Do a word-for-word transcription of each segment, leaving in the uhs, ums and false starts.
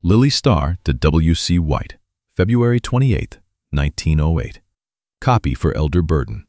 Lily Starr to W C White, February twenty-eighth, nineteen oh eight. Copy for Elder Burden.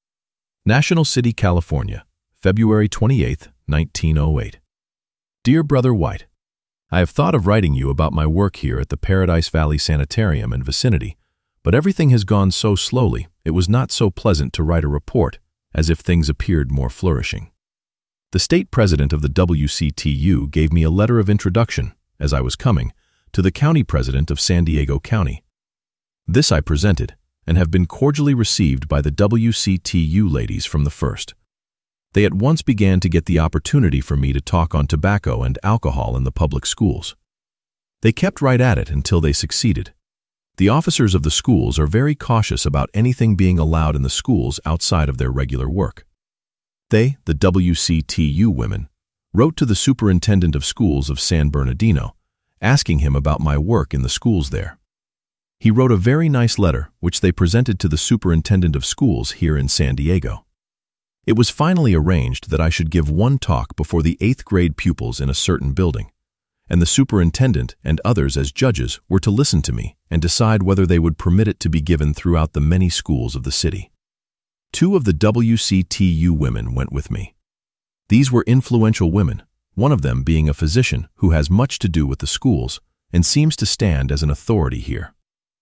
National City, California, February twenty-eighth, nineteen oh eight. Dear Brother White, I have thought of writing you about my work here at the Paradise Valley Sanitarium and vicinity, but everything has gone so slowly it was not so pleasant to write a report, as if things appeared more flourishing. The state president of the W C T U gave me a letter of introduction, as I was coming, to the county president of San Diego County. This I presented, and have been cordially received by the W C T U ladies from the first. They at once began to get the opportunity for me to talk on tobacco and alcohol in the public schools. They kept right at it until they succeeded. The officers of the schools are very cautious about anything being allowed in the schools outside of their regular work. They, the W C T U women, wrote to the superintendent of schools of San Bernardino, asking him about my work in the schools there. He wrote a very nice letter, which they presented to the superintendent of schools here in San Diego. It was finally arranged that I should give one talk before the eighth grade pupils in a certain building, and the superintendent and others as judges were to listen to me and decide whether they would permit it to be given throughout the many schools of the city. Two of the W C T U women went with me. These were influential women, one of them being a physician who has much to do with the schools and seems to stand as an authority here.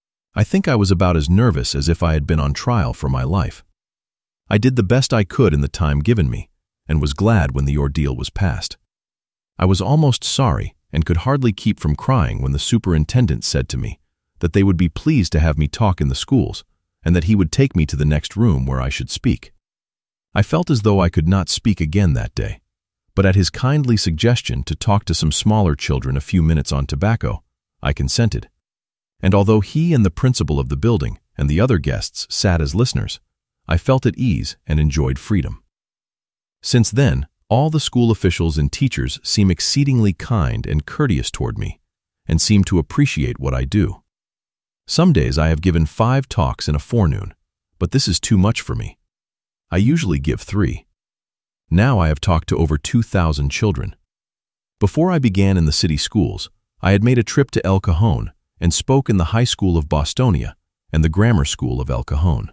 I think I was about as nervous as if I had been on trial for my life. I did the best I could in the time given me, and was glad when the ordeal was past. I was almost sorry and could hardly keep from crying when the superintendent said to me that they would be pleased to have me talk in the schools and that he would take me to the next room where I should speak. I felt as though I could not speak again that day, but at his kindly suggestion to talk to some smaller children a few minutes on tobacco, I consented. And although he and the principal of the building and the other guests sat as listeners, I felt at ease and enjoyed freedom. Since then, all the school officials and teachers seem exceedingly kind and courteous toward me, and seem to appreciate what I do. Some days I have given five talks in a forenoon, but this is too much for me. I usually give three. Now I have talked to over two thousand children. Before I began in the city schools, I had made a trip to El Cajon and spoke in the High School of Bostonia and the Grammar School of El Cajon.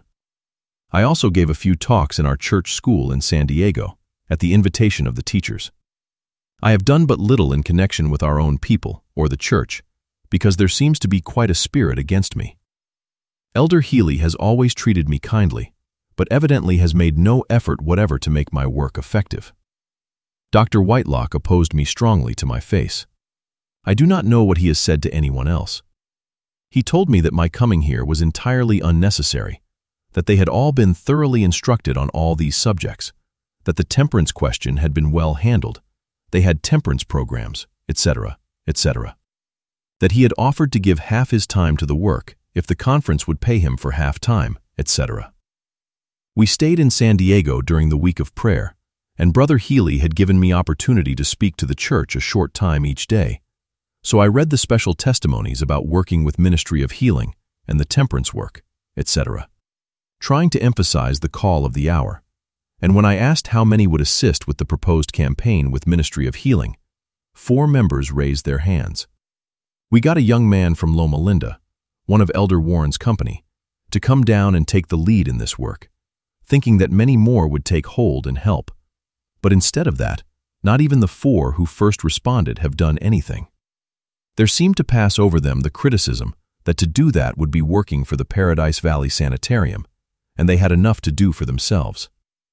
I also gave a few talks in our church school in San Diego, at the invitation of the teachers. I have done but little in connection with our own people, or the church, because there seems to be quite a spirit against me. Elder Healy has always treated me kindly, but evidently has made no effort whatever to make my work effective. Doctor Whitelock opposed me strongly to my face. I do not know what he has said to anyone else. He told me that my coming here was entirely unnecessary, that they had all been thoroughly instructed on all these subjects, that the temperance question had been well handled, they had temperance programs, et cetera, et cetera. That he had offered to give half his time to the work if the conference would pay him for half time, et cetera. We stayed in San Diego during the week of prayer, and Brother Healy had given me opportunity to speak to the church a short time each day, so I read the special testimonies about working with Ministry of Healing and the temperance work, et cetera, trying to emphasize the call of the hour. And when I asked how many would assist with the proposed campaign with Ministry of Healing, four members raised their hands. We got a young man from Loma Linda, one of Elder Warren's company, to come down and take the lead in this work, thinking that many more would take hold and help. But instead of that, not even the four who first responded have done anything. There seemed to pass over them the criticism that to do that would be working for the Paradise Valley Sanitarium, and they had enough to do for themselves.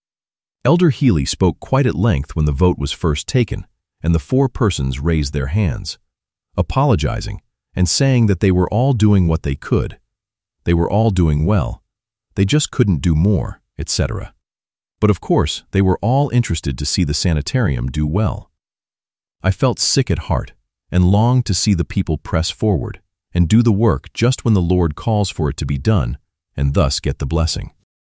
Elder Healy spoke quite at length when the vote was first taken, and the four persons raised their hands, apologizing and saying that they were all doing what they could. They were all doing well. They just couldn't do more, et cetera. But of course, they were all interested to see the sanitarium do well. I felt sick at heart and longed to see the people press forward and do the work just when the Lord calls for it to be done, and thus get the blessing.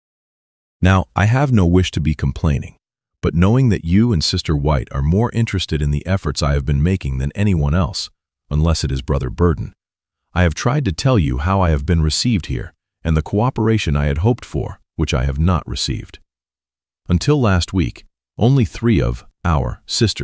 Now, I have no wish to be complaining, but knowing that you and Sister White are more interested in the efforts I have been making than anyone else, unless it is Brother Burden, I have tried to tell you how I have been received here and the cooperation I had hoped for, which I have not received. Until last week, only three of our sisters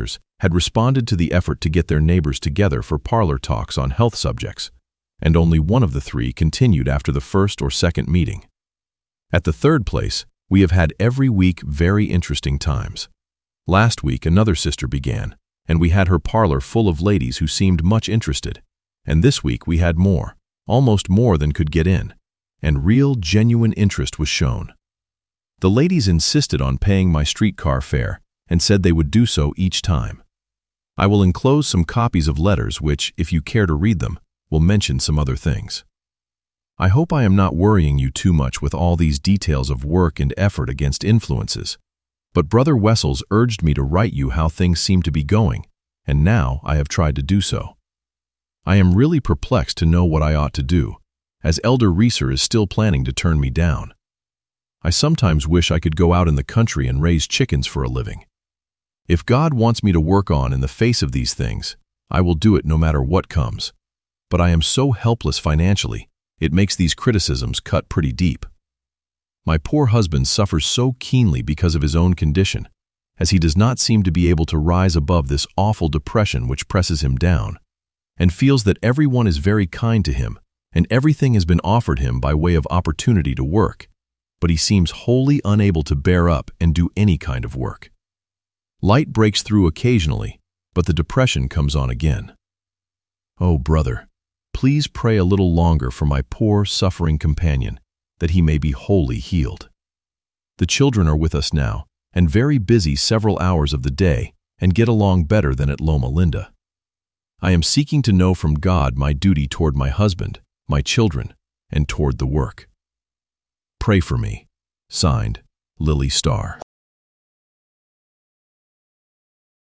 had responded to the effort to get their neighbors together for parlor talks on health subjects, and only one of the three continued after the first or second meeting. At the third place, we have had every week very interesting times. Last week, another sister began, and we had her parlor full of ladies who seemed much interested. And this week we had more, almost more than could get in, and real, genuine interest was shown. The ladies insisted on paying my streetcar fare and said they would do so each time. I will enclose some copies of letters which, if you care to read them, will mention some other things. I hope I am not worrying you too much with all these details of work and effort against influences, but Brother Wessels urged me to write you how things seem to be going, and now I have tried to do so. I am really perplexed to know what I ought to do, as Elder Reeser is still planning to turn me down. I sometimes wish I could go out in the country and raise chickens for a living. If God wants me to work on in the face of these things, I will do it no matter what comes. But I am so helpless financially, it makes these criticisms cut pretty deep. My poor husband suffers so keenly because of his own condition, as he does not seem to be able to rise above this awful depression which presses him down, and feels that everyone is very kind to him, and everything has been offered him by way of opportunity to work, but he seems wholly unable to bear up and do any kind of work. Light breaks through occasionally, but the depression comes on again. Oh, brother, please pray a little longer for my poor, suffering companion, that he may be wholly healed. The children are with us now, and very busy several hours of the day, and get along better than at Loma Linda. I am seeking to know from God my duty toward my husband, my children, and toward the work. Pray for me. Signed, Lily Starr.